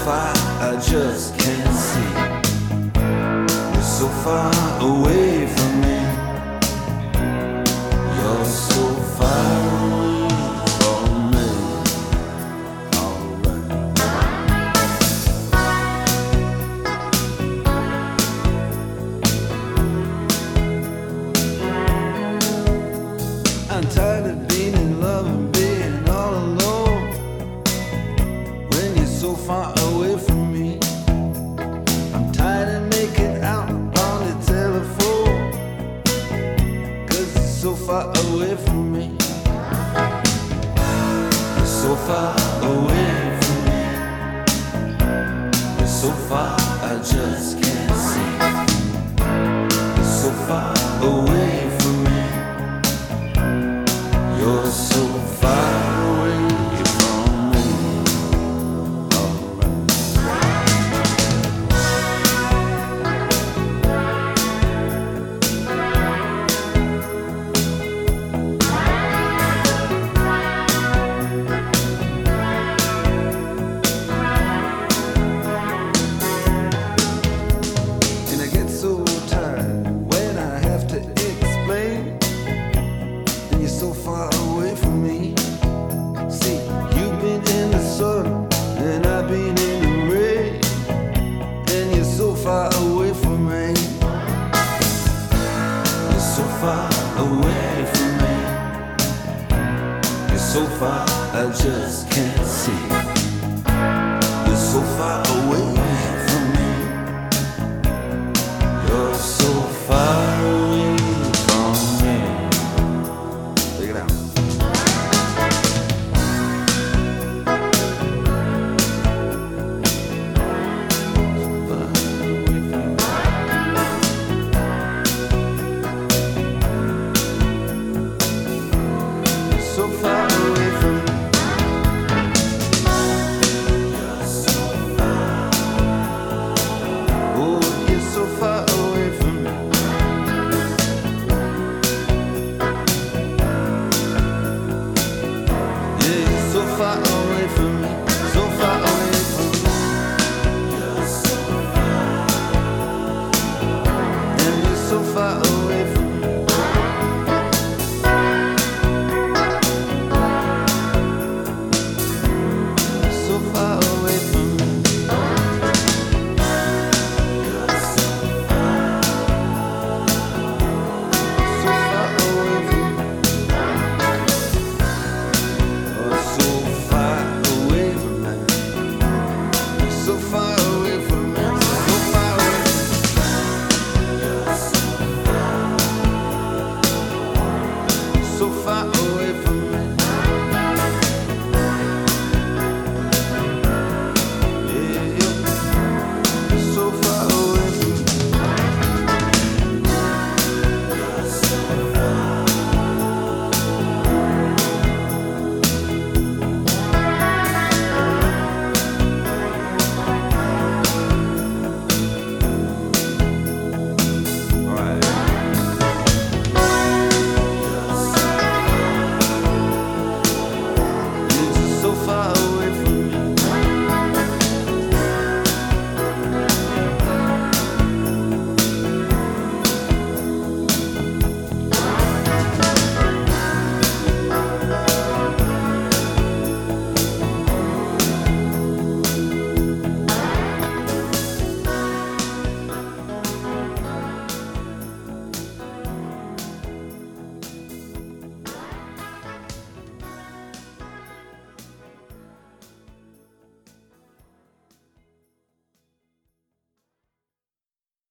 far, I just can't see. You're so far away from me. You're so far away from me. Alright. I'm tired of being in love and being all alone when you're so far away from me. I'm tired of making out on the telephone 'cause you're so far away from me. You're so far away from me. You're so far, I just can't see. You're so far away from me. You're so far away from me. Alright. And I get so tired when I have to explain. And you're so far away from me. See, you've been in the sun and I've been in the rain. And you're so far away from me. You're so far away from me. You're so far, I just can't see. You're so far away